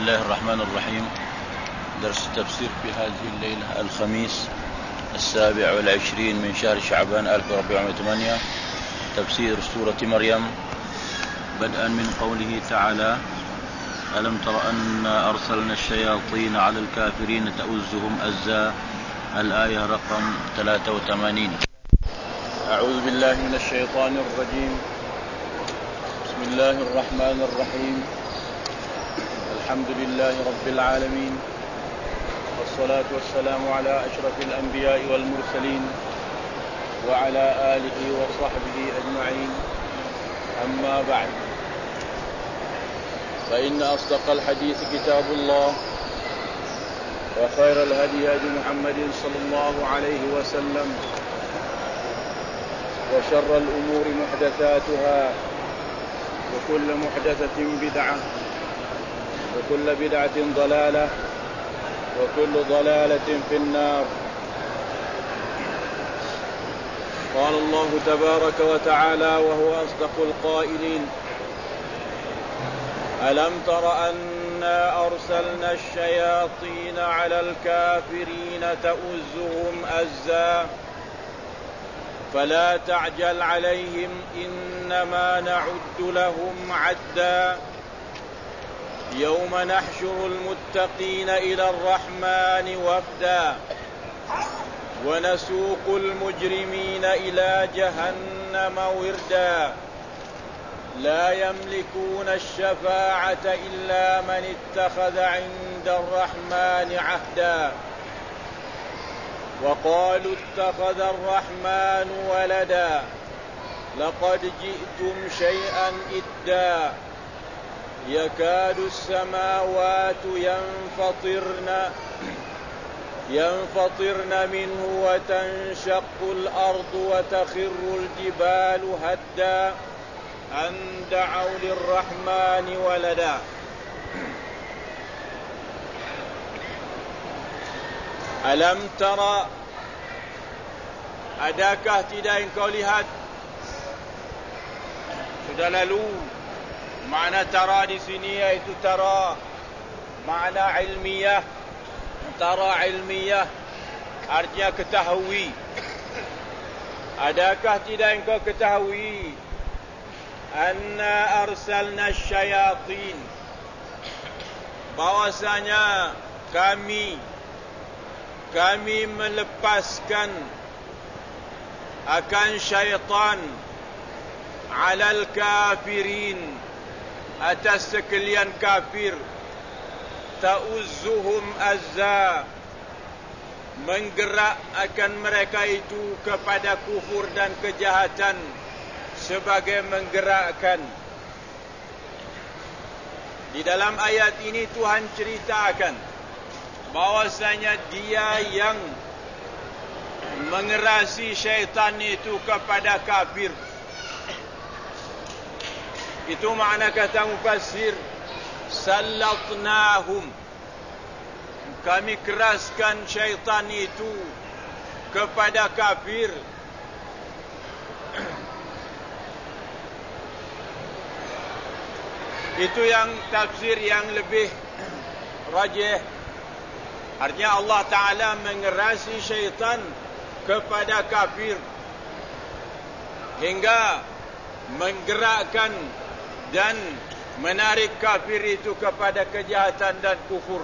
الله الرحمن الرحيم. درس التفسير في هذه الليلة الخميس 27 من شهر شعبان 1408، تفسير سورة مريم، بدءا من قوله تعالى: ألم تر أنا أرسلنا الشياطين على الكافرين تؤزهم أزا، الآية رقم 83. أعوذ بالله من الشيطان الرجيم. بسم الله الرحمن الرحيم. الحمد لله رب العالمين، والصلاة والسلام على أشرف الأنبياء والمرسلين وعلى آله وصحبه أجمعين، أما بعد، فإن أصدق الحديث كتاب الله، وخير الهدي هدي محمد صلى الله عليه وسلم، وشر الأمور محدثاتها، وكل محدثة بدعة، وكل بدعة ضلالة، وكل ضلالة في النار. قال الله تبارك وتعالى وهو أصدق القائلين: ألم تر أنا أرسلنا الشياطين على الكافرين تؤزهم أزا، فلا تعجل عليهم إنما نعد لهم عدا، يوم نحشر المتقين إلى الرحمن وفدا، ونسوق المجرمين إلى جهنم وردا، لا يملكون الشفاعة إلا من اتخذ عند الرحمن عهدا، وقالوا اتخذ الرحمن ولدا، لقد جئتم شيئا إدا، يكاد السماوات ينفطرن منه وتنشق الأرض وتخر الجبال هدا، أن دعوا للرحمن ولدا. Alam tara, adakah tidak engkau lihat? Sudah lalu. Makna tara di sini iaitu tara makna ilmiah. Tara ilmiah artinya ketahui. Adakah tidak engkau ketahui? Anna arsalna syayatin, bahwasanya kami melepaskan akan syaitan alal kafirin, atas sekalian kafir, ta'uzzuhum azza, menggerak akan mereka itu kepada kufur dan kejahatan sebagai menggerakkan. Di dalam ayat ini Tuhan ceritakan bahwasanya dia yang mengerasi syaitan itu kepada kafir. Itu makna kata mufassir, sallatnahum, kami keraskan syaitan itu kepada kafir. Itu yang tafsir yang lebih rajih. Artinya Allah Ta'ala mengerasi syaitan kepada kafir hingga menggerakkan dan menarik kafir itu kepada kejahatan dan kufur.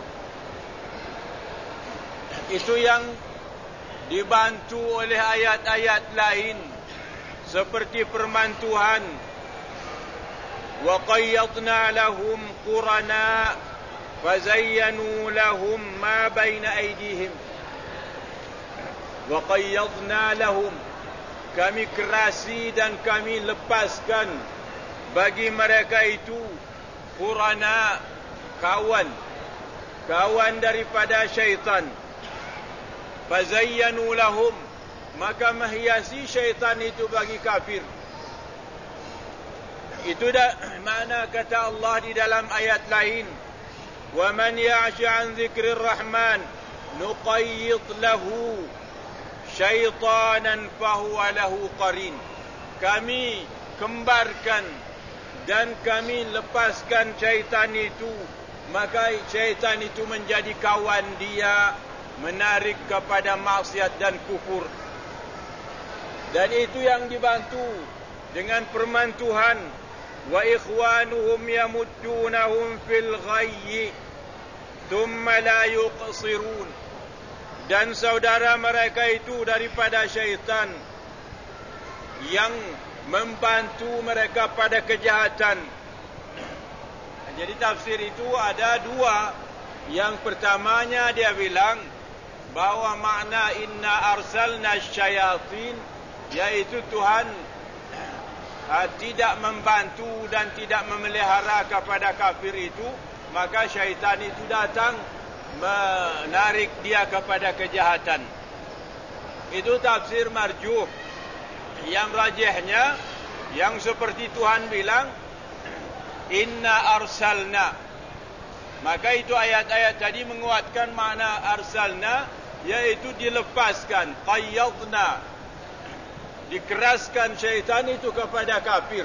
Itu yang dibantu oleh ayat-ayat lain seperti firman Tuhan, wa qayyadna lahum qurana fazayyanu lahum ma baina aydihim. Wa qayyadna lahum, kami kerasi dan kami lepaskan bagi mereka itu qurana, kawan daripada syaitan. Fazayyanu lahum, maka menghiasi syaitan itu bagi kafir. Itu dah makna kata Allah di dalam ayat lain, wa man ya'shu an dzikrir rahman nuqayyid lahu syaitanan fahuwa lahu qarin. Kami kembarkan dan kami lepaskan syaitan itu maka syaitan itu menjadi kawan dia, menarik kepada maksiat dan kufur. Dan itu yang dibantu dengan firman Tuhan, wa ikhwanuhum yamuddunahum fil ghayyi thumma la yuqsirun. Dan saudara mereka itu daripada syaitan yang membantu mereka pada kejahatan. Jadi tafsir itu ada dua. Yang pertamanya dia bilang bahawa makna inna arsalna syayatin, yaitu Tuhan tidak membantu dan tidak memelihara kepada kafir itu, maka syaitan itu datang menarik dia kepada kejahatan. Itu tafsir marjuh. Yang rajihnya, yang seperti Tuhan bilang inna arsalna, maka itu ayat-ayat tadi menguatkan makna arsalna, yaitu dilepaskan, qayyadna, dikeraskan syaitan itu kepada kafir.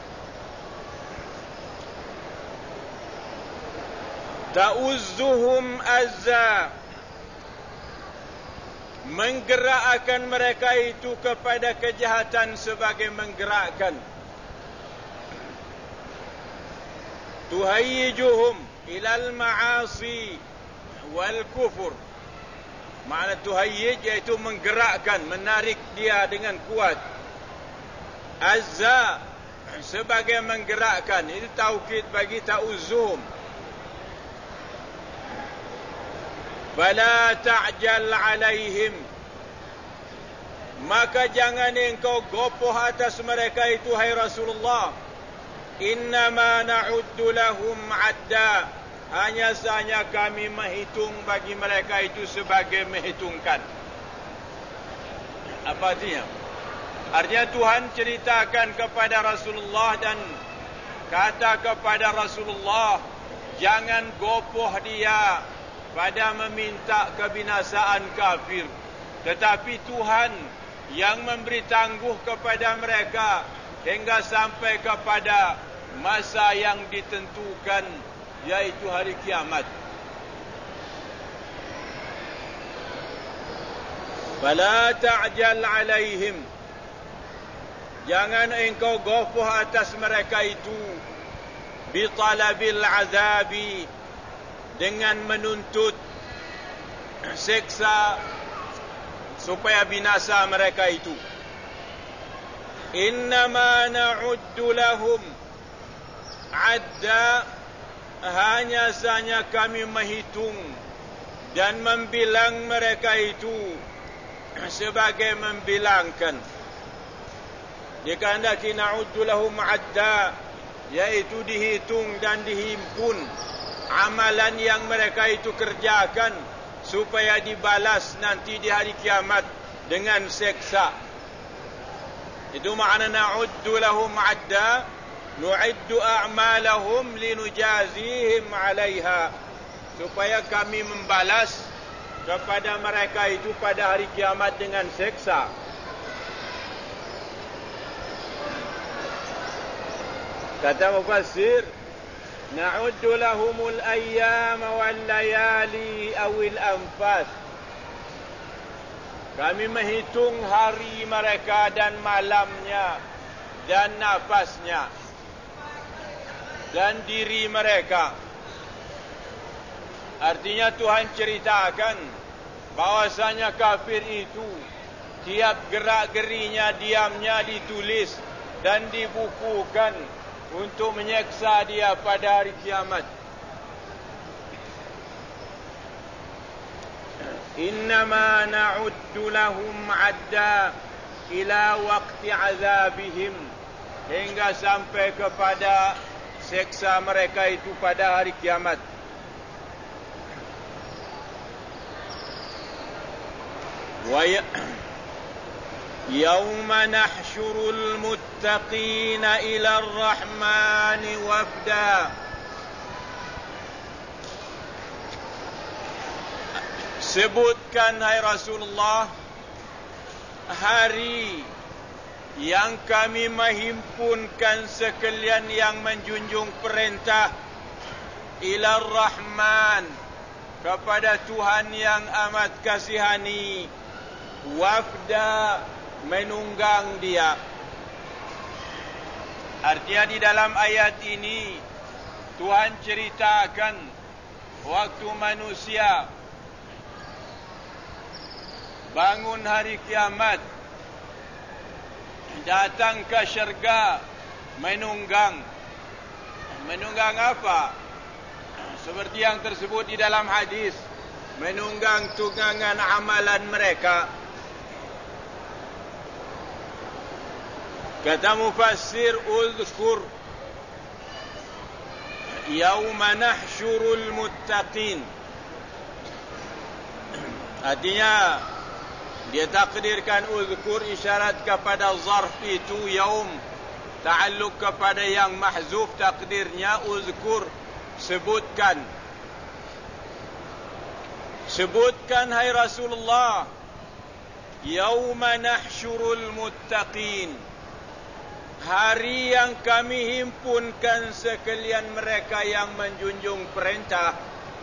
Ta'uzzuhum azza, menggerakkan mereka itu kepada kejahatan sebagai menggerakkan. Tuhayyijuhum ilal ma'asi wal kufur. Makna tuhayyij iaitu menggerakkan, menarik dia dengan kuat. Azza sebagai menggerakkan, itu taukid bagi ta'uzzuhum. Fala ta'jal alaihim, maka jangan engkau gopoh atas mereka itu, hai Rasulullah. Innama na'uddu lahum adda, hanya sahaja kami menghitung bagi mereka itu sebagai menghitungkan. Apa artinya? Artinya Tuhan ceritakan kepada Rasulullah dan kata kepada Rasulullah, jangan gopoh dia pada meminta kebinasaan kafir, tetapi Tuhan yang memberi tangguh kepada mereka hingga sampai kepada masa yang ditentukan, yaitu hari kiamat. Fala ta'jal alaihim, jangan engkau gopoh atas mereka itu, bitalabil azabi, dengan menuntut seksa supaya binasa mereka itu. Innama na'uddu lahum adda, hanya sahaja kami menghitung dan membilang mereka itu sebagai membilangkan. Dikehendaki na'uddu lahum adda, yaitu dihitung dan dihimpun amalan yang mereka itu kerjakan supaya dibalas nanti di hari kiamat dengan seksa. Itu makna na'uddu lahum adda, nu'iddu a'malahum linujazihim 'alaiha, supaya kami membalas kepada mereka itu pada hari kiamat dengan seksa. Kata mufassir, na'uddu lahumul ayyam wal layali awil anfas, kami menghitung hari mereka dan malamnya dan nafasnya dan diri mereka. Artinya Tuhan ceritakan bahwasanya kafir itu tiap gerak-gerinya, diamnya ditulis dan dibukukan untuk menyeksa dia pada hari kiamat. Innama na'uddu lahum adda ila waqti azabihim, hingga sampai kepada seksa mereka itu pada hari kiamat. يوم نحشر المتقين إلى الرحمن وفدا. Sebutkan, hai Rasulullah, hari yang kami menghimpunkan sekalian yang menjunjung perintah Ilar Rahman, kepada Tuhan yang amat kasihani. Wafda, menunggang dia. Artinya di dalam ayat ini Tuhan ceritakan waktu manusia bangun hari kiamat, datang ke syurga, menunggang. Menunggang apa? Seperti yang tersebut di dalam hadis, menunggang tunggangan amalan mereka. Kata mufassir, uzkur yauma nahsyurul muttaqin. Artinya dia takdirkan uzkur isyarat kepada zarf itu yaum, ta'alluq kepada yang mahzuf, takdirnya uzkur, sebutkan. Sebutkan hai Rasulullah, yauma nahsyurul muttaqin, hari yang kami himpunkan sekalian mereka yang menjunjung perintah,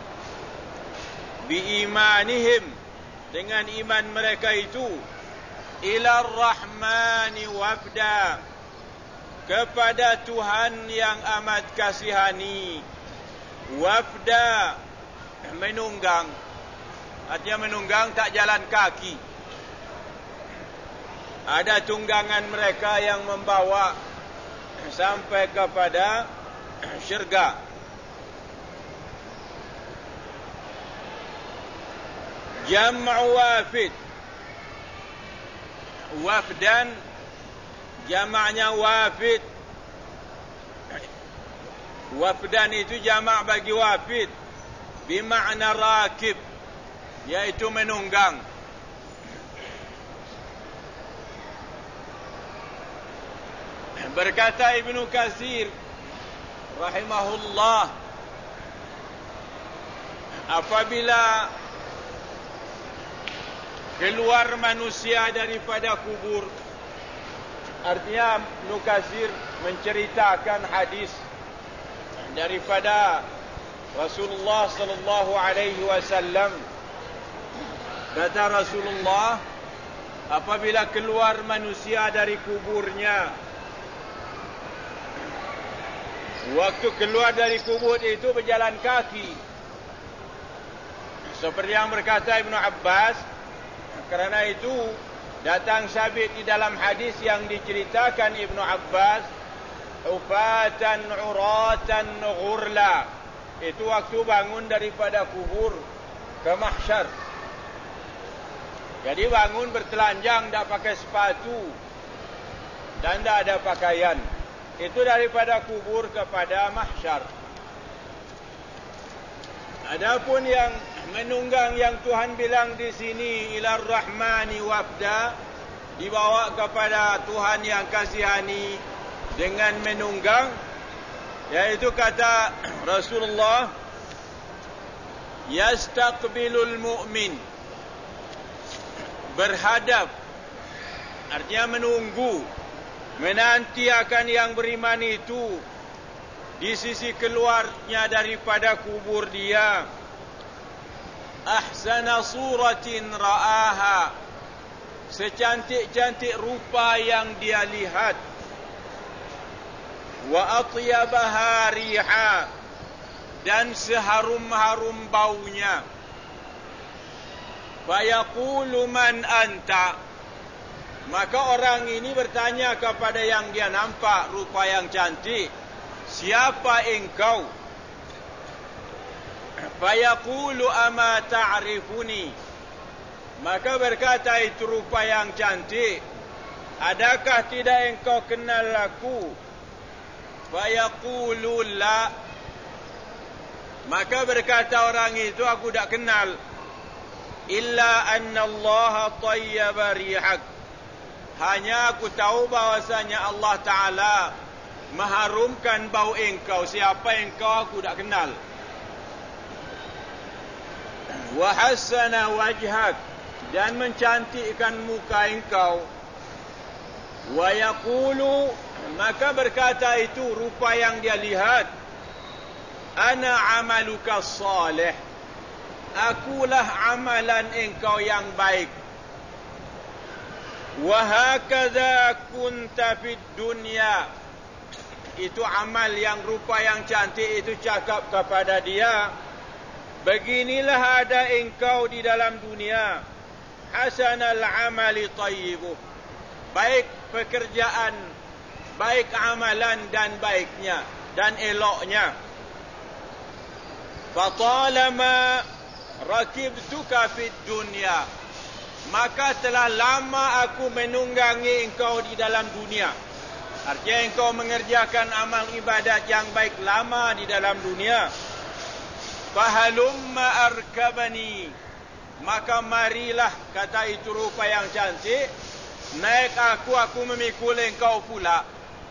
biimanihim, dengan iman mereka itu, ilar rahmani wafda, kepada Tuhan yang amat kasihani. Wafda, menunggang. Artinya menunggang tak jalan kaki. Ada tunggangan mereka yang membawa sampai kepada syurga. Jam'u wafid. Wafdan, jamaknya wafid. Wafdan itu jamak bagi wafid, bermakna rakib, yaitu menunggang. Berkata Ibnu Katsir rahimahullah, apabila keluar manusia daripada kubur, artinya Ibnu Katsir menceritakan hadis daripada Rasulullah sallallahu alaihi wasallam. Kata Rasulullah, apabila keluar manusia dari kuburnya, waktu keluar dari kubur itu berjalan kaki. Seperti yang berkata Ibnu Abbas, kerana itu datang sabit di dalam hadis yang diceritakan Ibnu Abbas, ufatan uratan ghurla, itu waktu bangun daripada kubur ke mahsyar. Jadi bangun bertelanjang, tak pakai sepatu dan tak ada pakaian. Itu daripada kubur kepada mahsyar. Adapun yang menunggang yang Tuhan bilang di sini, ilar rahmani wafda, dibawa kepada Tuhan yang kasihani dengan menunggang, yaitu kata Rasulullah, yastaqbilul mu'min, berhadap, artinya menunggu, menanti akan yang beriman itu di sisi keluarnya daripada kubur dia, ahsana suratin ra'aha, secantik-cantik rupa yang dia lihat, wa atyabaha riha, dan seharum-harum baunya. Fayaqulu man anta, maka orang ini bertanya kepada yang dia nampak rupa yang cantik, siapa engkau? Fayaqulu ama ta'rifuni, maka berkata itu rupa yang cantik, adakah tidak engkau kenal aku? Fayaqulu la, maka berkata orang itu, aku tak kenal. Illa anna Allah tayyaba rihak, hanya aku tahu bahwasanya Allah Ta'ala mengharumkan bau engkau. Siapa engkau aku tak kenal. Wa hassana wajhak, dan mencantikkan muka engkau. Wa yaqulu, maka berkata itu rupa yang dia lihat, ana amaluka salih, akulah amalan engkau yang baik. Wa hakadha kunta fid dunya, itu amal yang rupa yang cantik itu cakap kepada dia, beginilah ada engkau di dalam dunia. Hasanal amali tayyibuh, baik pekerjaan, baik amalan dan baiknya dan eloknya. Fatalama rakibtuka fid dunya, maka telah lama aku menunggangi engkau di dalam dunia. Artinya engkau mengerjakan amal ibadat yang baik lama di dalam dunia. Fahalumma arkabani, maka marilah, kata itu rupa yang cantik, naik aku memikul engkau pula.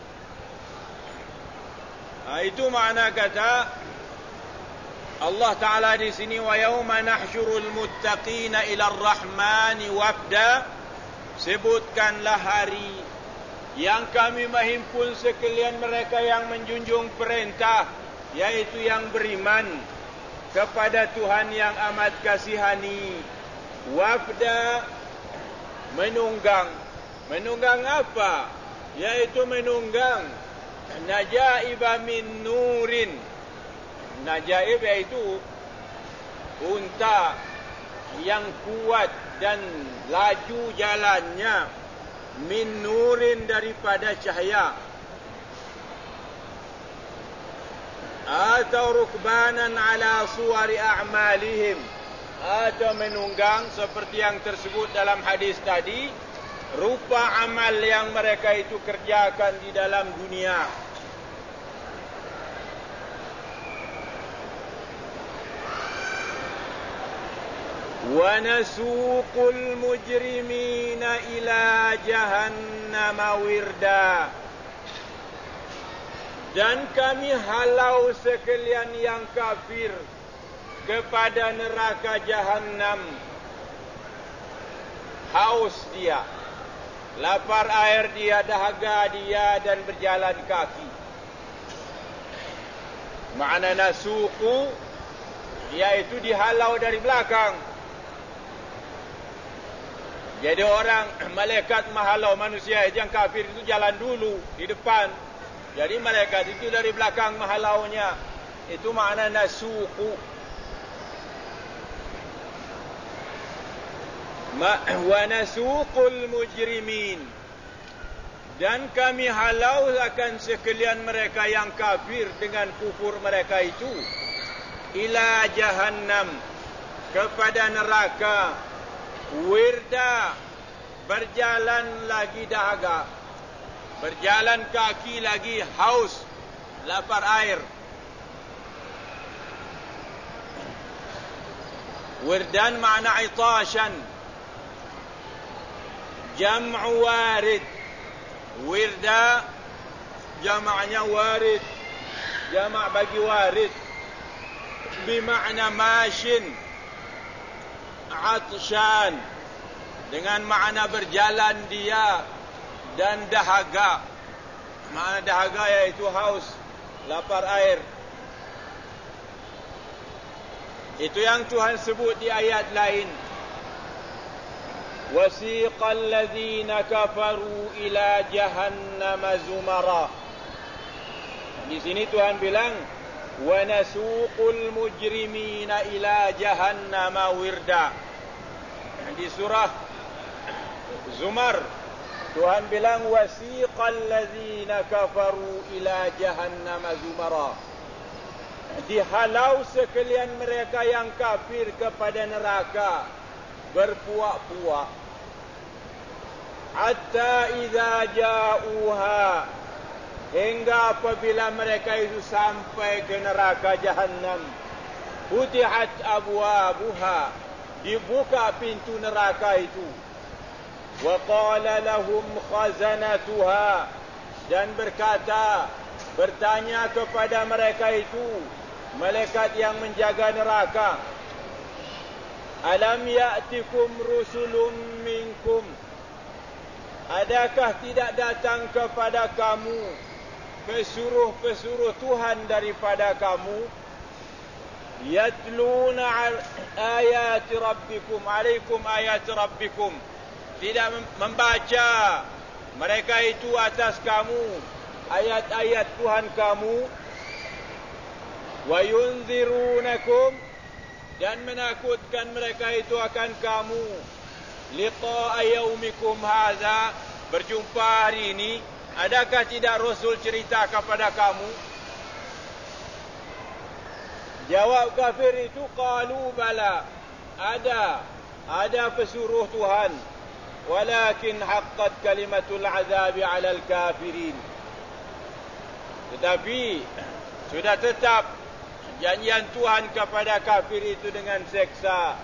Itu makna kata Allah Ta'ala di sini, wa yauma nahsyurul muttaqina ila ar-rahmani wafda, sebutkanlah hari yang kami menghimpun sekalian mereka yang menjunjung perintah, yaitu yang beriman kepada Tuhan yang amat kasihani. Wafda, menunggang. Menunggang apa? Yaitu menunggang najaiba min nurin. Najaib iaitu unta yang kuat dan laju jalannya, min nurin, daripada cahaya, atau rukbanan ala suwari a'malihim, atau menunggang seperti yang tersebut dalam hadis tadi, rupa amal yang mereka itu kerjakan di dalam dunia. Wa nasuqul mujrimina ila jahannam wirda, dan kami halau sekalian yang kafir kepada neraka Jahannam. Haus dia, lapar air dia, dahaga dia, dan berjalan kaki. Makna nasuqu iaitu dihalau dari belakang. Jadi orang, malaikat menghalau manusia yang kafir itu jalan dulu di depan. Jadi malaikat itu dari belakang menghalaunya. Itu makna nasuqu. Wa nasuqul mujrimin, dan kami halau akan sekalian mereka yang kafir dengan kufur mereka itu, ila jahannam, kepada neraka, wirda, berjalan lagi dahaga, berjalan kaki lagi haus, lapar air. Wirdan makna itashan, jam'u warid. Wirda jamaknya warid, jamak bagi warid, bimakna mashin, atshan, dengan makna berjalan dia, dan dahaga. Makna dahaga iaitu haus, lapar air. Itu yang Tuhan sebut di ayat lain. Wasiqal ladzina kafaru ila jahannam zumara. Di sini Tuhan bilang wa nasuqul mujrimina ila jahannam wirda. Di surah Zumar Tuhan bilang wasiqal ladzina kafaru ila jahannam zumara. Dihalau sekalian mereka yang kafir kepada neraka berpuak-puak. Hatta idza ja'uha, hingga apabila mereka itu sampai ke neraka Jahannam, futihat abwabuha, dibuka pintu neraka itu. Wa qala lahum khazanatuha, dan bertanya kepada mereka itu, malaikat yang menjaga neraka, alam ya'tikum rusulun minkum, adakah tidak datang kepada kamu pesuruh-pesuruh Tuhan daripada kamu? yatluna ayati rabbikum alaikum ayati rabbikum, tidak membaca mereka itu atas kamu ayat-ayat Tuhan kamu, wa yunzirunakum, dan menakutkan mereka itu akan kamu, liqa'a yaumikum hadza, berjumpa hari ini. Adakah tidak Rasul cerita kepada kamu? Jawab kafir itu, qalu bala, ada pesuruh Tuhan, walakin haqqat kalimatul azabi 'alal kafirin, tetapi sudah tetap janjian Tuhan kepada kafir itu dengan seksa.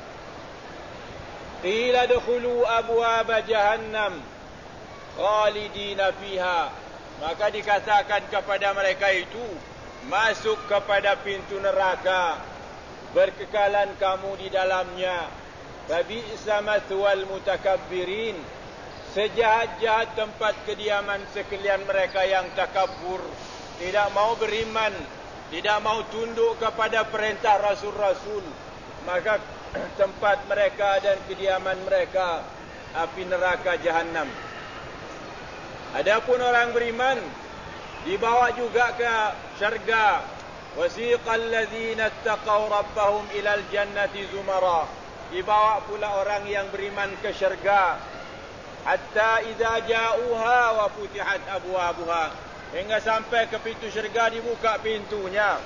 Qila dukhulu abwaaba jahannam khalidina fiha, maka dikatakan kepada mereka itu, masuk kepada pintu neraka, berkekalan kamu di dalamnya. Fabi'sa mathwal mutakabbirin, sejahat-jahat tempat kediaman sekalian mereka yang takabur, tidak mau beriman, tidak mau tunduk kepada perintah rasul-rasul, maka tempat mereka dan kediaman mereka api neraka jahanam. Adapun orang beriman dibawa juga ke syurga. Wasiqal ladzina ittaqaw rabbahum ilal jannati zumara, dibawa pula orang yang beriman ke syurga. Hatta idza ja'uha wa futihat abwabuha, hingga sampai ke pintu syurga dibuka pintunya.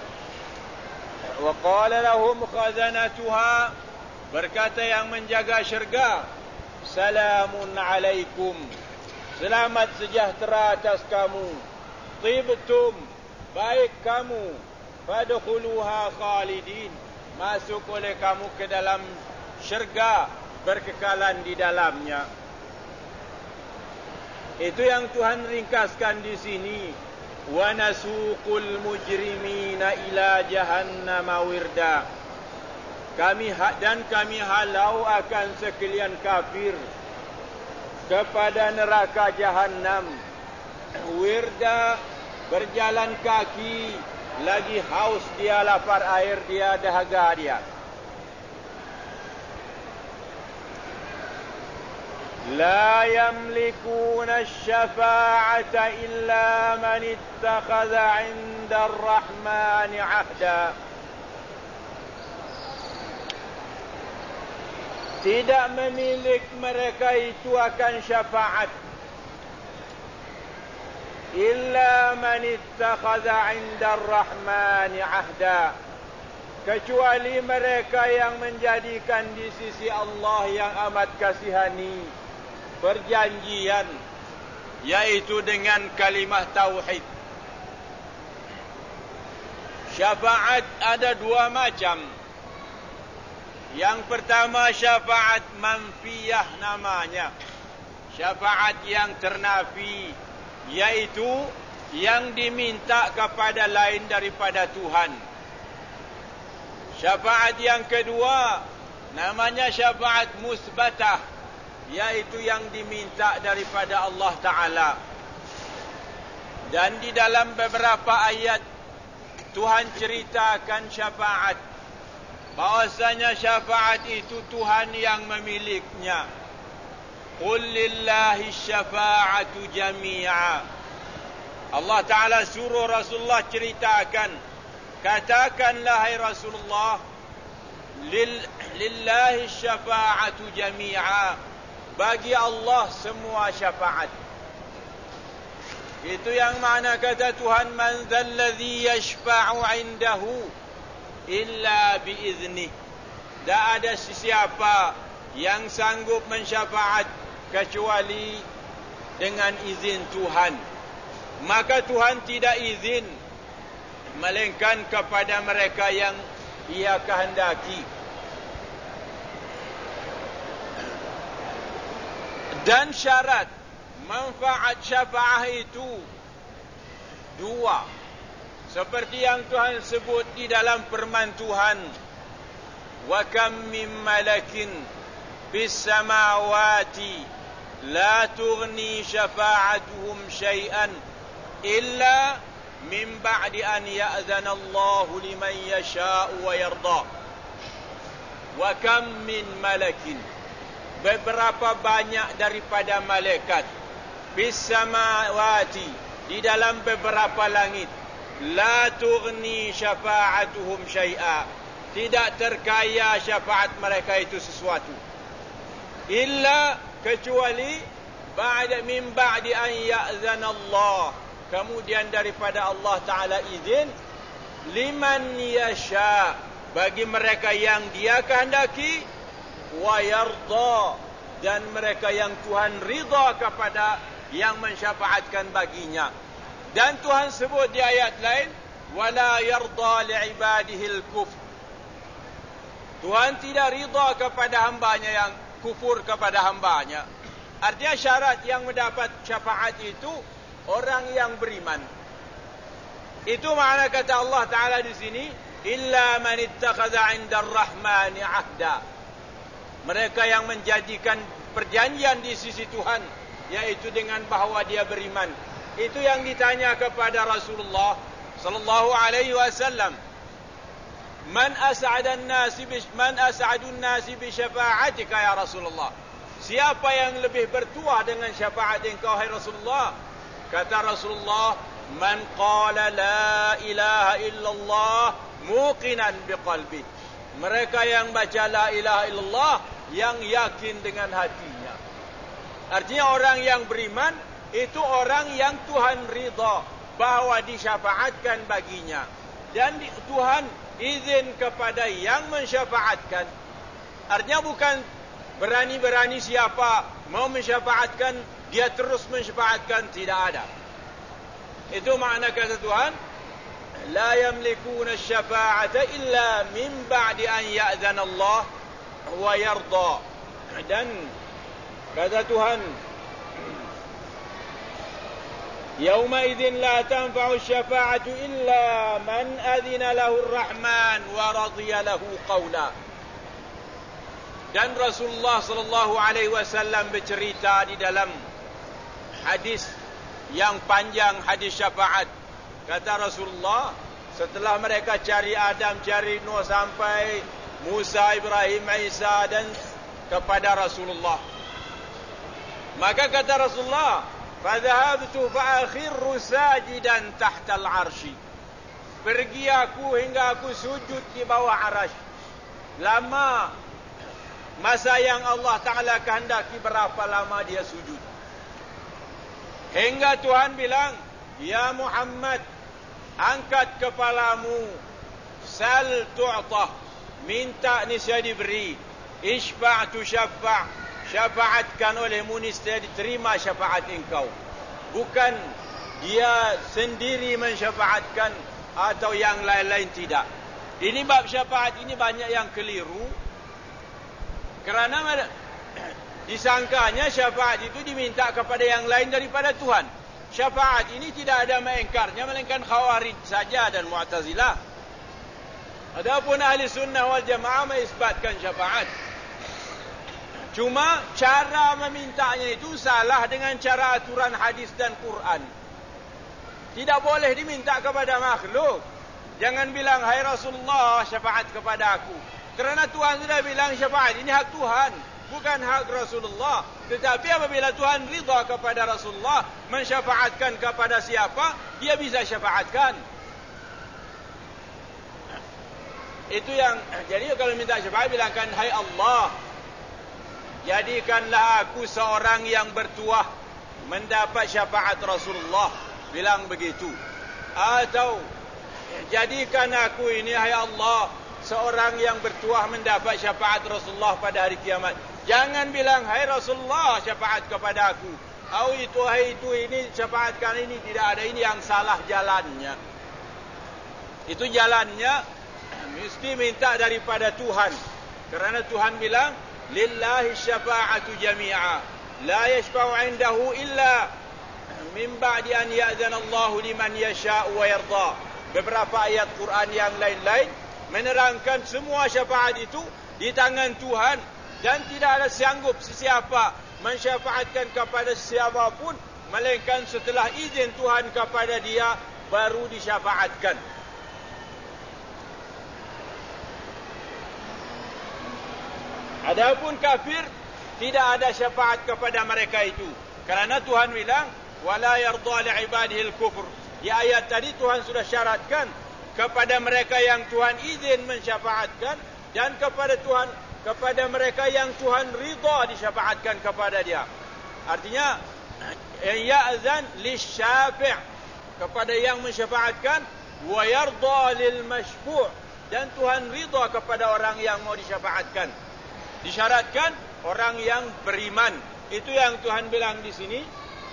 Wa qala lahum khazanatuha, berkata yang menjaga syurga, salamun alaikum, selamat sejahtera atas kamu, tibtum, baik kamu, fadkhuluha khalidin, masuk oleh kamu ke dalam syurga, berkekalan di dalamnya. Itu yang Tuhan ringkaskan di sini. Wa nasuqul mujrimina ila jahannama wirda, kami halau akan sekalian kafir kepada neraka jahanam. Wirda, berjalan kaki, lagi haus dia, lapar air dia, dahaga dia. La yamlikuna asy-syafa'ata illa man ittakhadha 'inda ar-rahmani 'ahda. Tidak memiliki mereka itu akan syafaat illa man ittakhadha 'inda ar-rahmani 'ahda, kecuali mereka yang menjadikan di sisi Allah yang amat kasihani perjanjian, yaitu dengan kalimah tauhid. Syafaat ada dua macam. Yang pertama syafaat manfiyah namanya, syafaat yang ternafi, yaitu yang diminta kepada lain daripada Tuhan. Syafaat yang kedua namanya syafaat musbatah, yaitu yang diminta daripada Allah Ta'ala. Dan di dalam beberapa ayat Tuhan ceritakan syafaat, bahwasanya syafaat itu Tuhan yang memilikinya. Qul lillahi syafa'atu jami'a. Allah Ta'ala suruh Rasulullah ceritakan, katakanlah hai Rasulullah, lillahi syafa'atu jami'a, bagi Allah semua syafaat. Itu yang makna kata Tuhan, man dzalladzi yashfa'u 'indahu illa biiznih. Tak ada sesiapa yang sanggup mensyafaat kecuali dengan izin Tuhan. Maka Tuhan tidak izin melainkan kepada mereka yang Ia kehendaki. Dan syarat manfaat syafaat itu dua, seperti yang Tuhan sebut di dalam firman Tuhan, wa kam min malakin fis samawati la tughni syafa'atuhum syai'an illa min ba'di an ya'zana Allahu liman yasha'u wa yarda. Wa kam min malakin, beberapa banyak daripada malaikat, bis samawati, di dalam beberapa langit, la tughni syafa'atuhum syai'a, tidak terkaya syafaat mereka itu sesuatu, illa, kecuali, min ba'di an ya'zana Allah, kemudian daripada Allah Ta'ala izin, liman yasha, bagi mereka yang Dia kehendaki, wa yarda, dan mereka yang Tuhan ridha kepada yang mensyafaatkan baginya. Dan Tuhan sebut di ayat lain, wala yarda li'ibadihi al-kufr, Tuhan tidak ridha kepada hambanya yang kufur kepada hambanya. Artinya syarat yang mendapat syafaat itu orang yang beriman. Itu makna kata Allah Ta'ala di sini, illa man ittakhadha 'inda ar-rahmani 'ahda, mereka yang menjadikan perjanjian di sisi Tuhan, yaitu dengan bahawa dia beriman. Itu yang ditanya kepada Rasulullah sallallahu alaihi wasallam, man as'adun nasi bi syafa'atika ya Rasulullah, siapa yang lebih bertuah dengan syafaat engkau hai Rasulullah? Kata Rasulullah, man qala la ilaha illallah muqinan biqalbi, mereka yang baca la ilaha illallah yang yakin dengan hatinya. Artinya orang yang beriman itu orang yang Tuhan ridha bahawa disyafaatkan baginya, dan Tuhan izin kepada yang mensyafaatkan. Artinya bukan berani-berani siapa mau mensyafaatkan dia terus mensyafaatkan, tidak ada. Itu makna kata Tuhan, la yamlikuna syafa'ata illa min ba'di an ya'zana Allah wa yarda. Dan kata Tuhan, yauma idzin la tanfa'u syafa'atu illa man adzina lahu ar-rahman wa radiya lahu qawla. Dan Rasulullah sallallahu alaihi wasallam bercerita di dalam hadis yang panjang, hadis syafaat. Kata Rasulullah, setelah mereka cari Adam, cari Nuh, sampai Musa, Ibrahim, Isa dan kepada Rasulullah, maka kata Rasulullah, fadhahabtu fa'akhirru sajidan tahta al-arshi, pergi aku hingga aku sujud di bawah arasy. Lama masa yang Allah Ta'ala kehendaki, berapa lama dia sujud, hingga Tuhan bilang, ya Muhammad, angkat kepalamu, sal tu'tah, minta niscaya diberi, isfa' tu syafa', syafaatkan olehmu niscaya diterima syafaat engkau. Bukan dia sendiri mensyafaatkan atau yang lain-lain, tidak. Ini bab syafaat ini banyak yang keliru, kerana disangkanya syafaat itu diminta kepada yang lain daripada Tuhan. Syafaat ini tidak ada mengingkarnya, melainkan Khawarij saja dan Mu'tazilah. Adapun ahli sunnah wal jamaah mengisbatkan syafaat. Cuma cara memintanya itu salah dengan cara aturan hadis dan Quran. Tidak boleh diminta kepada makhluk. Jangan bilang, hai Rasulullah, syafaat kepada aku. Kerana Tuhan sudah bilang syafaat ini hak Tuhan, bukan hak Rasulullah. Tetapi apabila Tuhan ridha kepada Rasulullah mensyafaatkan kepada siapa, dia bisa syafaatkan. Itu yang, jadi kalau minta syafaat, bilangkan, hai Allah, jadikanlah aku seorang yang bertuah mendapat syafaat Rasulullah. Bilang begitu. Atau jadikan aku ini, hai Allah, seorang yang bertuah mendapat syafaat Rasulullah pada hari kiamat. Jangan bilang, hai Rasulullah, syafaat kepada aku. Oh itu, hai itu, ini syafaatkan ini. Tidak ada, ini yang salah jalannya. Itu jalannya mesti minta daripada Tuhan. Kerana Tuhan bilang, lillahi syafa'atu jami'a, la yashfa'u 'indahu illa min ba'di an ya'zana Allahu liman yasha'u wa yarda. Beberapa ayat Quran yang lain-lain menerangkan semua syafaat itu di tangan Tuhan, dan tidak ada sanggup sesiapa mensyafaatkan kepada siapapun melainkan setelah izin Tuhan kepada dia baru disyafaatkan. Adapun kafir, tidak ada syafaat kepada mereka itu. Kerana Tuhan bilang, wala yarda li'ibadihi al-kufr. Di ayat tadi Tuhan sudah syaratkan kepada mereka yang Tuhan izin mensyafaatkan, dan kepada mereka yang Tuhan ridha disyafaatkan kepada dia. Artinya ya'zan lisyafi' kepada yang mensyafaatkan, wa yarda lil mashfu', dan Tuhan ridha kepada orang yang mau disyafaatkan. Disyaratkan orang yang beriman. Itu yang Tuhan bilang di sini,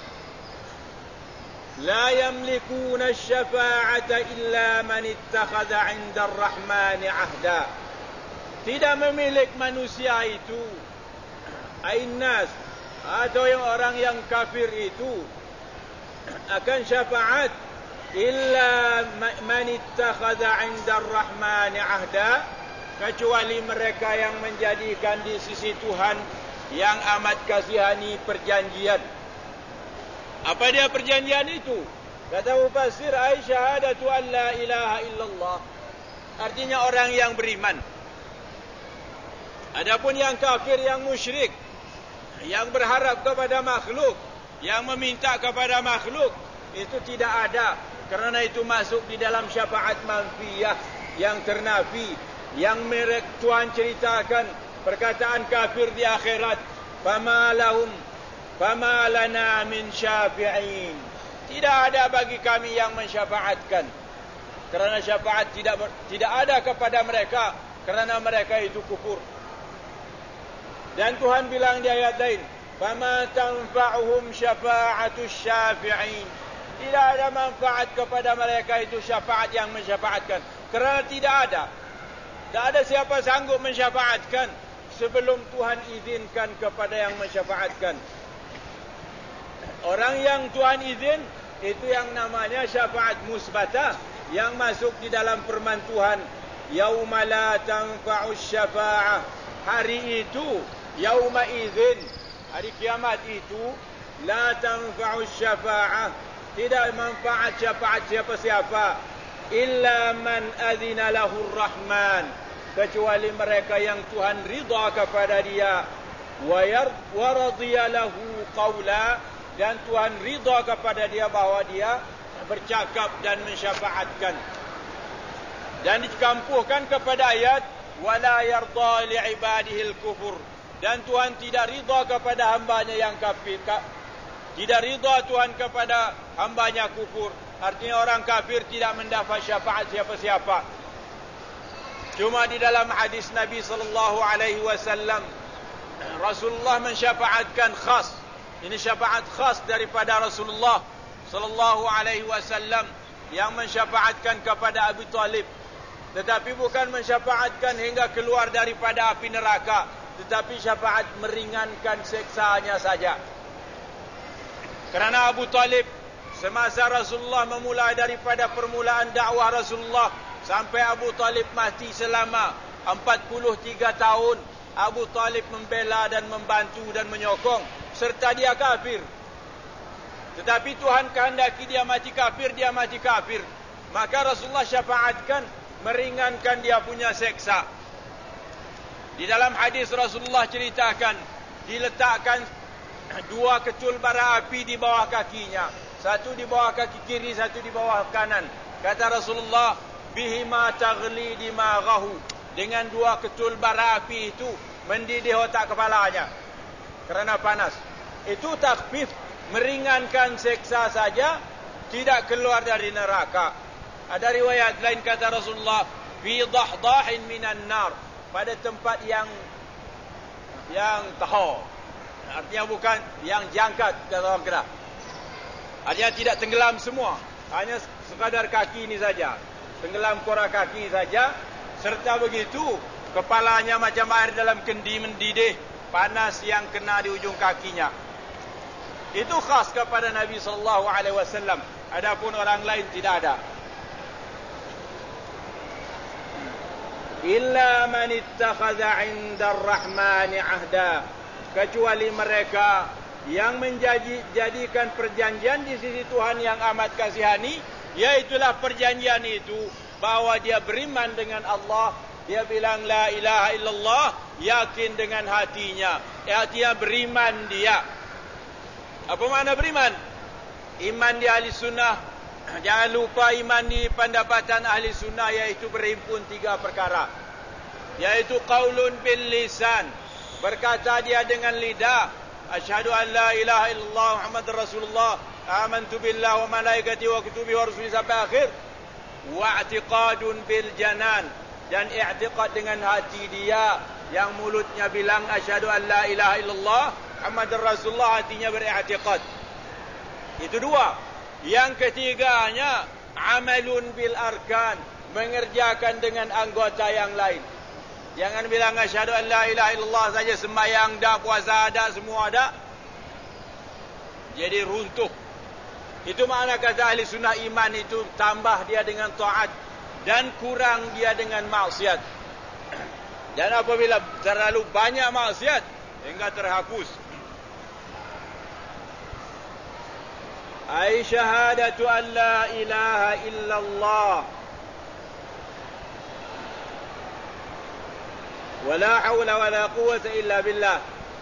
la yamlikuna asy-syafa'ata illa man ittakhadha 'inda ar-rahmani 'ahda. Tidak memiliki manusia itu, ainas, atau orang yang kafir itu akan syafaat illa man ittakhadha 'inda ar-rahmani 'ahda, kecuali mereka yang menjadikan di sisi Tuhan yang amat kasihani perjanjian. Apa dia perjanjian itu? Kata mufassir, ai syahadatu an la ilaha illallah. Artinya orang yang beriman. Adapun yang kafir, yang musyrik, yang berharap kepada makhluk, yang meminta kepada makhluk, itu tidak ada. Kerana itu masuk di dalam syafaat manfiyah yang ternafi, yang Tuhan ceritakan perkataan kafir di akhirat, fama lana min syafi'in. Tidak ada bagi kami yang mensyafaatkan. Kerana syafaat tidak ada kepada mereka, kerana mereka itu kufur. Dan Tuhan bilang di ayat lain, fama tanfa'uhum syafa'atus syafi'in. Tidak ada manfaat kepada mereka itu syafaat yang mensyafaatkan. Kerana tidak ada. Tak ada siapa sanggup mensyafaatkan sebelum Tuhan izinkan kepada yang mensyafaatkan. Orang yang Tuhan izin, itu yang namanya syafaat musbatah, yang masuk di dalam firman Tuhan, yauma la tanfa'us syafa'ah. Hari itu, yauma izin, hari kiamat itu, la tanfa'us syafa'ah, tidak manfaat syafaat siapa-siapa, illa man adzina lahur rahman, kecuali mereka yang Tuhan ridha kepada dia, wa radiya lahu qawla, dan Tuhan ridha kepada dia bahawa dia bercakap dan mensyafaatkan. Dan dikampuhkan kepada ayat wala yarda li'ibadihi al-kufur, dan Tuhan tidak ridha kepada hambanya yang kafir. Tidak ridha Tuhan kepada hambanya kufur. Artinya orang kafir tidak mendapat syafaat siapa-siapa. Cuma di dalam hadis Nabi SAW, Rasulullah mensyafaatkan khas. Ini syafaat khas daripada Rasulullah SAW yang mensyafaatkan kepada Abu Talib. Tetapi bukan mensyafaatkan hingga keluar daripada api neraka, tetapi syafaat meringankan seksanya saja. Kerana Abu Talib, semasa Rasulullah memulai daripada permulaan dakwah Rasulullah sampai Abu Talib mati selama 43 tahun, Abu Talib membela dan membantu dan menyokong, serta dia kafir. Tetapi Tuhan kehendaki dia mati kafir, dia mati kafir. Maka Rasulullah syafaatkan meringankan dia punya seksa. Di dalam hadis Rasulullah ceritakan, diletakkan 2 kecul bara api di bawah kakinya. Satu di bawah kaki kiri, satu di bawah kanan. Kata Rasulullah, bihima taghli dimaghahu. Dengan 2 kecul bara api itu mendidih otak kepalanya kerana panas. Itu takhfif, meringankan seksa saja, tidak keluar dari neraka. Ada riwayat lain kata Rasulullah, fi dahdahin minan nar, pada tempat yang tahau. Artinya bukan yang jangkat, kata orang Kedah. Artinya tidak tenggelam semua, hanya sekadar kaki ini saja, tenggelam kora kaki saja. Serta begitu, kepalanya macam air dalam kendi mendidih, panas yang kena di ujung kakinya. Itu khas kepada Nabi SAW. Adapun orang lain tidak ada. Illa man ittakhadha 'inda ar-rahmani 'ahda, kecuali mereka yang menjadikan perjanjian di sisi Tuhan yang amat kasihani, Iaitulah perjanjian itu, bahawa dia beriman dengan Allah. Dia bilang la ilaha illallah, yakin dengan hatinya. Artinya beriman dia. Apa makna beriman? Iman di ahli sunnah. Jangan lupa iman di pendapatan ahli sunnah, iaitu berhimpun 3 perkara. Iaitu qaulun bil lisan, berkata dia dengan lidah, asyhadu an la ilaha illallah Muhammadur Rasulullah, amantu billah wa malaikatihi wa kutubihi wa rusulihi sampai akhir. Wa i'tiqadun bil janan, dan i'tiqad dengan hati dia, yang mulutnya bilang asyhadu an la ilaha illallah Muhammadur Rasulullah, hatinya beriktikad. Itu 2. Yang ketiganya amalun bil arkan, mengerjakan dengan anggota yang lain. Jangan bilang asyhadu an la ilaha illallah saja, sembahyang dah, puasa ada, semua ada, jadi runtuh. Itu makna kata ahli sunnah, iman itu tambah dia dengan taat dan kurang dia dengan maksiat. Dan apabila terlalu banyak maksiat, hingga terhapus. Ay syahadatu an la ilaha illallah wa la hawla wa la quwwata illa billah.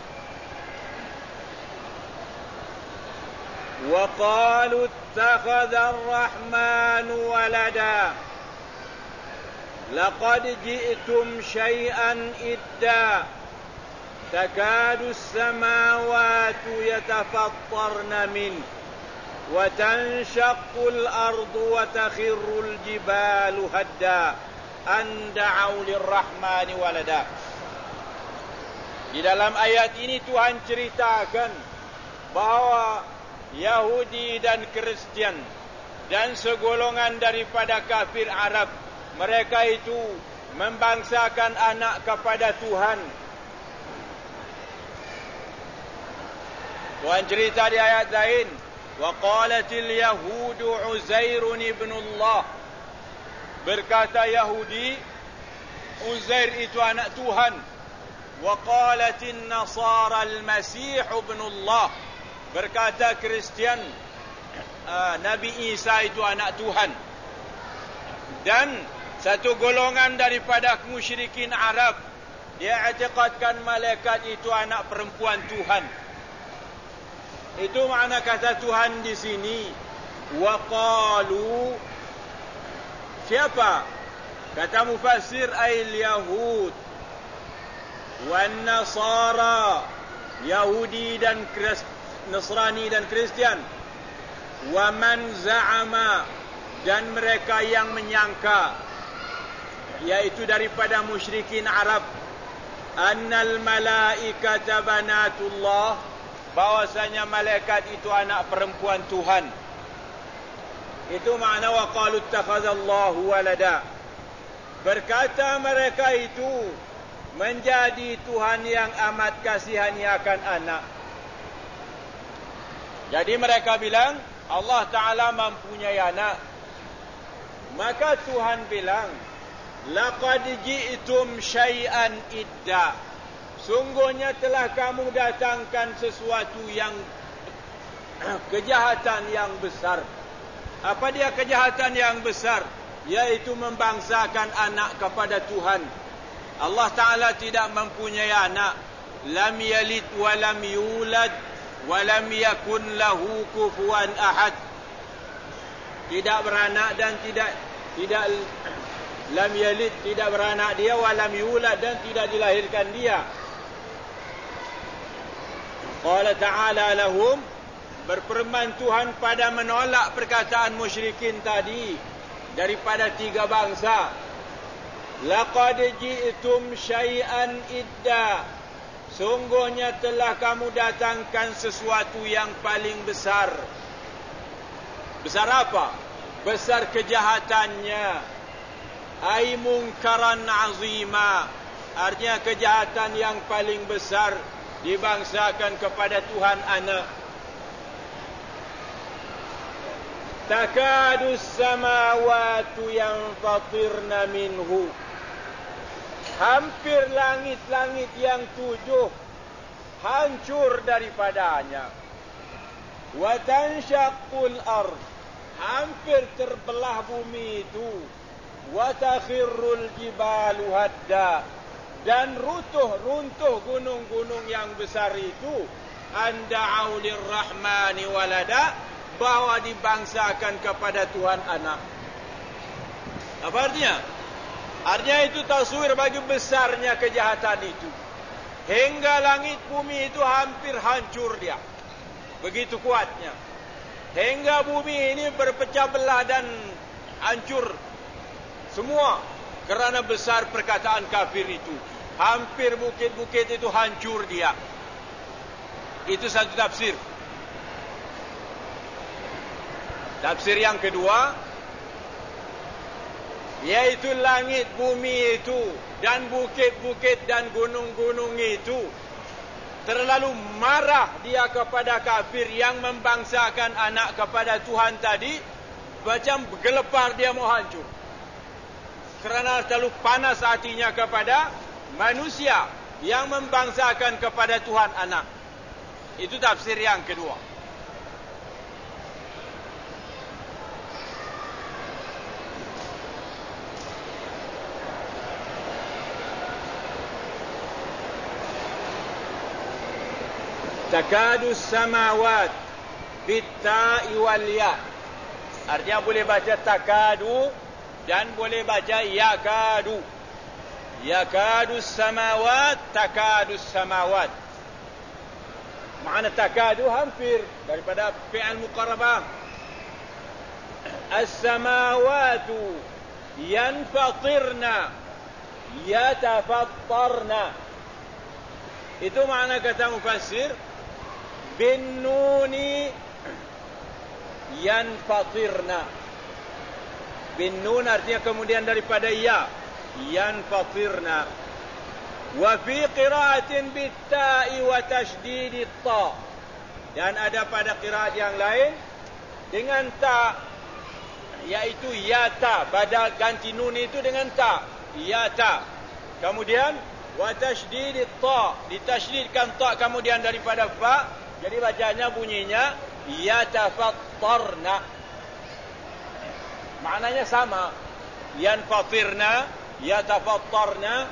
Wa qalu ittakhadha ar-rahmanu walada laqad ji'tum syai'an idda takadu as-samawati yatafattarna min wa tanshaqqu al-ardu wa takhirru al-jibalu hadda an da'u lir-rahmani walada. Di dalam ayat ini Tuhan ceritakan bahawa Yahudi dan Kristian dan segolongan daripada kafir Arab, mereka itu membangsakan anak kepada Tuhan. Tuhan cerita di ayat lain, wa qalatil yahudu Uzairun ibnullah, berkata Yahudi, Uzair itu anak Tuhan. Wa qalatin nasara al-masih ibnullah, berkata Kristian, Nabi Isa itu anak Tuhan. Dan satu golongan daripada musyrikin Arab, dia i'tiqadkan malaikat itu anak perempuan Tuhan. Itu makna kata Tuhan di sini. Wa qalu, siapa? Kata mufassir, ayil Yahud wan Nasara, Yahudi dan Nasrani dan Kristian. Wa man za'ama, dan mereka yang menyangka, yaitu daripada musyrikin Arab, annal malaikata banatullah, bahwasanya malaikat itu anak perempuan Tuhan. Itu makna wa qalu ittakhadallahu walada. Berkata mereka itu menjadi Tuhan yang amat kasihanyakan anak. Jadi mereka bilang Allah Ta'ala mempunyai anak. Maka Tuhan bilang, laqad ji'tum syai'an idda, sungguhnya telah kamu datangkan sesuatu yang kejahatan yang besar. Apa dia kejahatan yang besar? Yaitu membangsakan anak kepada Tuhan. Allah Ta'ala tidak mempunyai anak. Lam yalid wa lam yulad wa lam yakun lahu kufuwan ahad. Tidak beranak dan tidak lam yalid, tidak beranak dia, wa lam yulad, dan tidak dilahirkan dia. Qala ta'ala lahum, berfirman Tuhan pada menolak perkataan musyrikin tadi daripada 3 bangsa. Laqad ji'tum syai'an idda, sungguhnya telah kamu datangkan sesuatu yang paling besar. Besar apa? Besar kejahatannya. Ai munkaran azima, artinya kejahatan yang paling besar dibangsakan kepada Tuhan anak. Takadus samawatu yanfatirna minhu, hampir langit-langit yang 7 hancur daripadanya. Wa tanshaqqul ard, hampir terbelah bumi itu. Wa takhirrul jibalu hadda, dan runtuh gunung-gunung yang besar itu. Anda'u lirrahmani walada, bahwa dibangsakan kepada Tuhan anak. Apa artinya? Artinya itu taswir bagi besarnya kejahatan itu. Hingga langit bumi itu hampir hancur dia. Begitu kuatnya. Hingga bumi ini berpecah belah dan hancur semua kerana besar perkataan kafir itu. Hampir bukit-bukit itu hancur dia. Itu satu tafsir. Tafsir yang kedua, yaitu langit bumi itu dan bukit-bukit dan gunung-gunung itu terlalu marah dia kepada kafir yang membangsakan anak kepada Tuhan tadi, macam gelepar dia mau hancur. Kerana terlalu panas hatinya kepada manusia yang membangsakan kepada Tuhan anak. Itu tafsir yang kedua. Takadu samawat bitta'i wal ya. Artinya boleh baca takadu dan boleh baca yakadu. Yakadu samawat, takadu samawat. Makna takadu hampir daripada fi'al muqarabah. As-samawatu yanfatirna yatafattarna. Itu makna kata mufassir. Bin nuni yanfatirna. Bin nun artinya kemudian daripada ya, yanfatirna. Wa fi qira'atin bit-ta'i wa tashdid at-ta. Dan ada pada qiraat yang lain dengan ta, yaitu yata, badal ganti nun itu dengan ta, yata. Kemudian wa tashdid at-ta, ditasydidkan ta kemudian daripada fa. Jadi bacanya bunyinya yatafattarna. Maknanya sama. Yanfatirna, yatafattarna.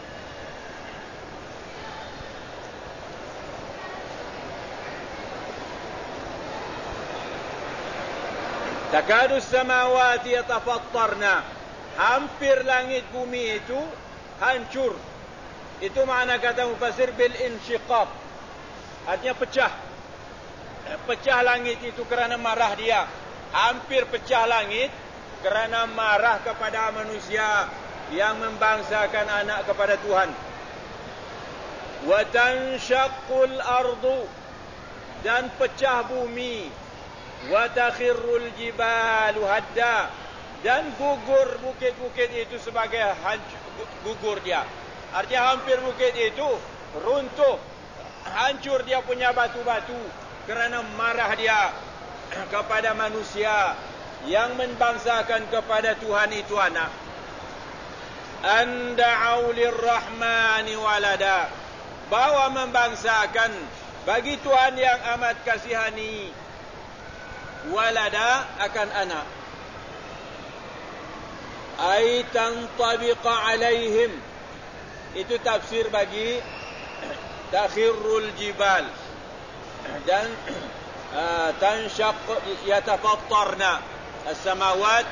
Takadu samawati yatafattarna. Hampir langit bumi itu hancur. Itu makna kata mufassir bil insyiqaq. Artinya pecah. Pecah langit itu kerana marah dia. Hampir pecah langit kerana marah kepada manusia yang membangsakan anak kepada Tuhan. Wa tanshaqqul ardu, dan pecah bumi. Wa takhirrul jibalu hadda, dan gugur bukit-bukit itu sebagai gugur dia. Artinya hampir bukit itu runtuh, hancur dia punya batu-batu kerana marah dia kepada manusia yang membangsakan kepada Tuhan itu anak. Anda'u lirrahmani walada, bahwa membangsakan bagi Tuhan yang amat kasihani walada akan anak. Ay tantabiqa alaihim, itu tafsir bagi takhirrul jibal dan tanshaq yatafattarna as-samawat.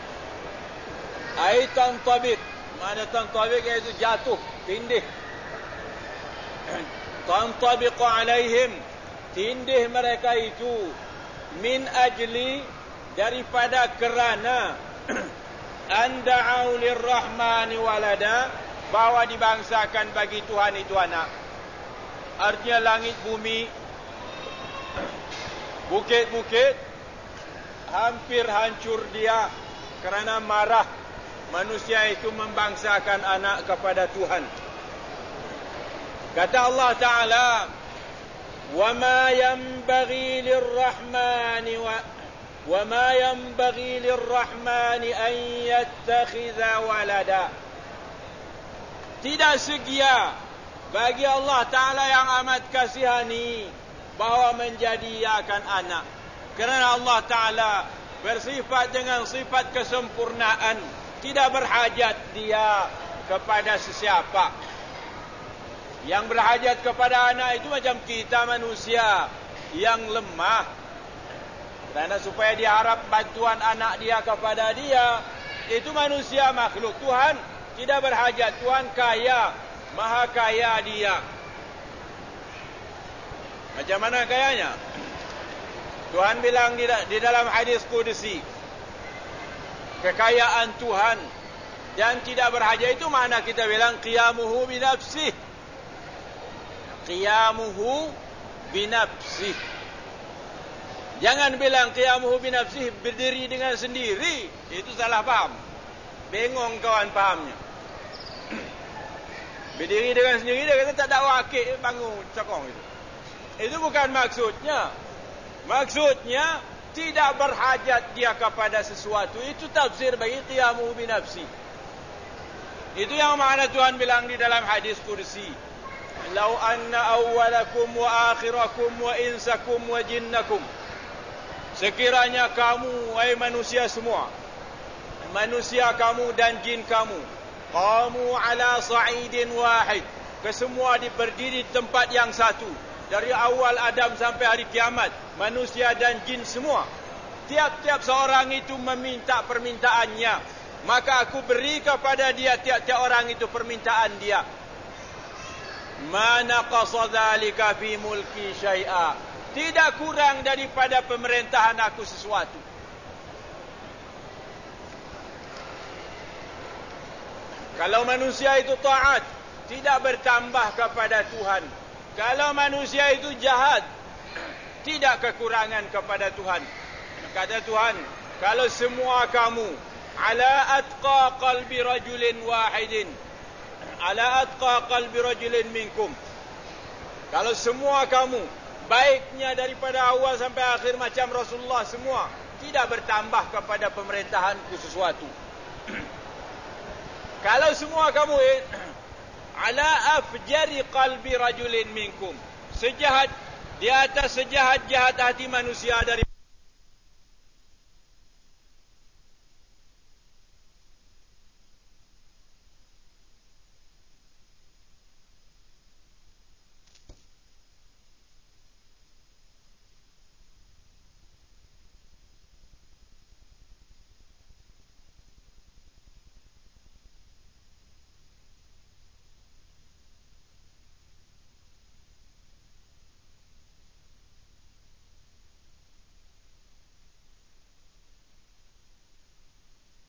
Ay tantabiq, mana tantabiq iaitu jatuh, tindih. Tantabiqu alaihim, tindih mereka itu, min ajli, daripada kerana anda'u lirrahmani walada, bahwa dibangsakan bagi Tuhan itu anak. Artinya langit bumi, bukit-bukit hampir hancur dia kerana marah manusia itu membangsakan anak kepada Tuhan. Kata Allah Ta'ala, wa ma yanbaghi lirrahmani an yattakhidha walada. Tidak segia bagi Allah Ta'ala yang amat kasihani bahawa menjadikan anak. Kerana Allah Ta'ala bersifat dengan sifat kesempurnaan, tidak berhajat dia kepada sesiapa. Yang berhajat kepada anak itu macam kita manusia yang lemah. Kerana supaya dia harap bantuan anak dia kepada dia, itu manusia makhluk. Tuhan tidak berhajat. Tuhan kaya, maha kaya dia. Macam mana kayanya? Tuhan bilang di dalam hadis Qudsi, kekayaan Tuhan dan tidak berhajat itu mana kita bilang qiyamuhu binafsih. Qiyamuhu binafsih. Jangan bilang qiyamuhu binafsih, berdiri dengan sendiri. Itu salah faham. Bengong kawan fahamnya. Berdiri dengan sendiri, dia kata tak ada wakil, bangun cokong itu. Itu bukan maksudnya. Maksudnya tidak berhajat dia kepada sesuatu. Itu tafsir bagi qiyamuhu binafsih. Itu yang makna Tuhan bilang di dalam hadis Qudsi. Lau anna awwalakum wa akhirakum wa insakum wa jinnakum. Sekiranya kamu, wahai manusia semua, manusia kamu dan jin kamu, qamu ala sa'idin wahid, kesemua berdiri di tempat yang satu, dari awal Adam sampai hari kiamat, manusia dan jin semua, tiap-tiap seorang itu meminta permintaannya, maka aku beri kepada dia tiap-tiap orang itu permintaan dia. Ma naqasa dzalika fi mulki syai'a, tidak kurang daripada pemerintahan aku sesuatu. Kalau manusia itu taat, tidak bertambah kepada Tuhan. Kalau manusia itu jahat, tidak kekurangan kepada Tuhan. Kata Tuhan, kalau semua kamu ala atqa qalbi rajulin wahidin, ala atqa qalbi rajulin minkum, kalau semua kamu baiknya daripada awal sampai akhir macam Rasulullah semua, tidak bertambah kepada pemerintahanku sesuatu. Kalau semua kamu ala afjari qalbi rajulin minkum, sejahat di atas sejahat-jahat hati manusia dari